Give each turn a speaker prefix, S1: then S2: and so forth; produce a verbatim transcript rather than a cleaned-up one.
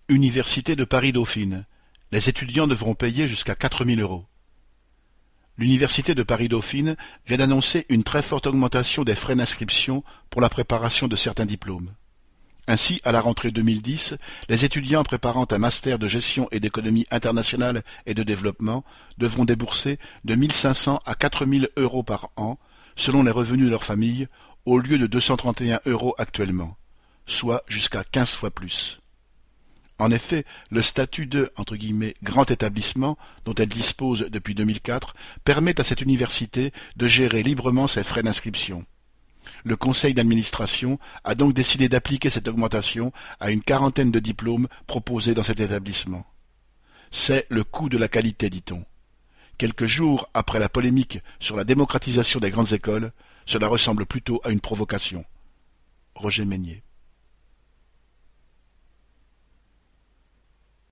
S1: Université de Paris-Dauphine. Les étudiants devront payer jusqu'à quatre mille euros. L'Université de Paris-Dauphine vient d'annoncer une très forte augmentation des frais d'inscription pour la préparation de certains diplômes. Ainsi, à la rentrée deux mille dix, les étudiants préparant un master de gestion et d'économie internationale et de développement devront débourser de mille cinq cents à quatre mille euros par an, selon les revenus de leur famille, au lieu de deux cent trente et un euros actuellement, soit jusqu'à quinze fois plus. En effet, le statut de entre guillemets, grand établissement, dont elle dispose depuis deux mille quatre, permet à cette université de gérer librement ses frais d'inscription. Le conseil d'administration a donc décidé d'appliquer cette augmentation à une quarantaine de diplômes proposés dans cet établissement. C'est le coût de la qualité, dit-on. Quelques jours après la polémique sur la démocratisation des grandes écoles, cela ressemble plutôt à une provocation. Roger Meignier.